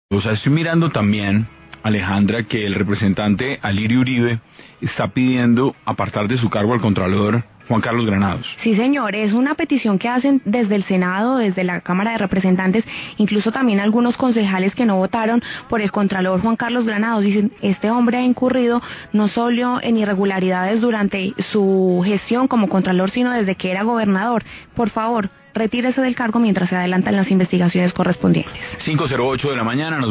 O sea, estoy mirando también, Alejandra, que el representante Alirio Uribe está pidiendo apartar de su cargo al contralor Juan Carlos Granados. Sí, señor, es una petición que hacen desde el Senado, desde la Cámara de Representantes, incluso también algunos concejales que no votaron por el contralor Juan Carlos Granados. Dicen, este hombre ha incurrido no solo en irregularidades durante su gestión como contralor, sino desde que era gobernador. Por favor, retírese del cargo mientras se adelantan las investigaciones correspondientes. 5:08 de la mañana.